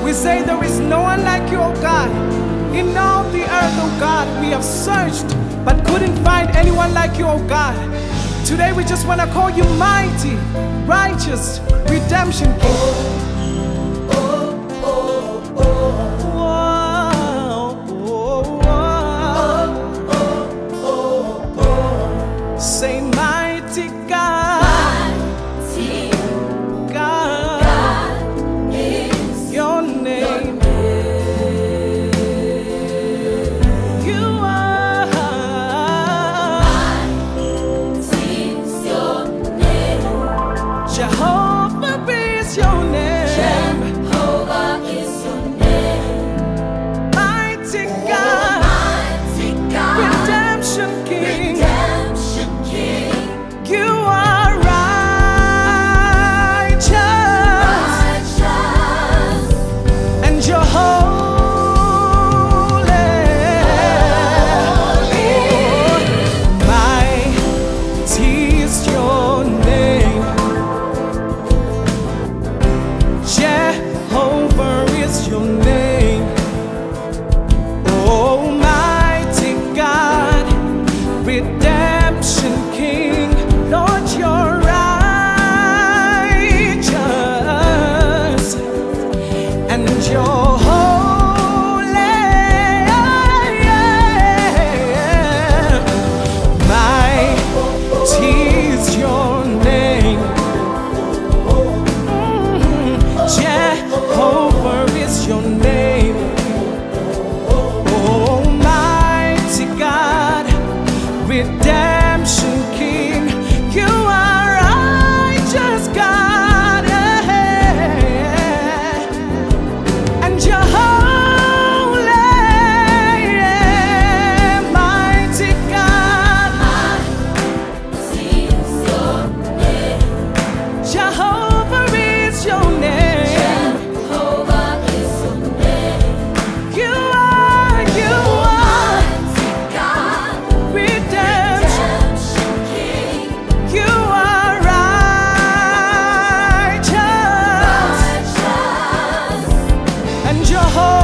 We say there is no one like you, oh God. In all the earth, oh God, we have searched but couldn't find anyone like you, oh God. Today we just want to call you mighty, righteous, redemption King. Say mighty God, Mighty God, God is your name. You are mighty is your name. Jehovah is your name. Jehovah is your name. Mighty God, Mighty God, redemption King. redemption King, You are righteous, righteous, and you're holy. Mighty is your name. Jehovah is your name. Oh, mighty God, redemption King. Lord, you're righteous, and you're holy. Mighty is your name. Jehovah is your name. Oh, mighty God, redemption King. You are righteous, God, and you're holy. Mighty God, mighty is your name. Jehovah is your name. Jehovah is your name. You are Mighty God, redemption. redemption King, You are righteous, righteous, and you're holy.